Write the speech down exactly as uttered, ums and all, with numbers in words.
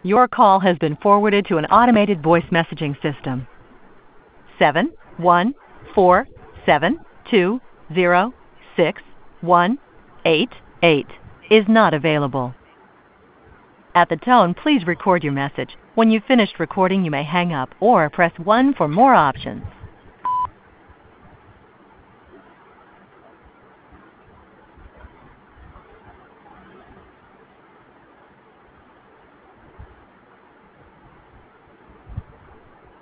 Your call has been forwarded to an automated voice messaging system. Seven one four seven two zero six one eight eight is not available. At the tone, please record your message. When you've finished recording, you may hang up or press one for more options.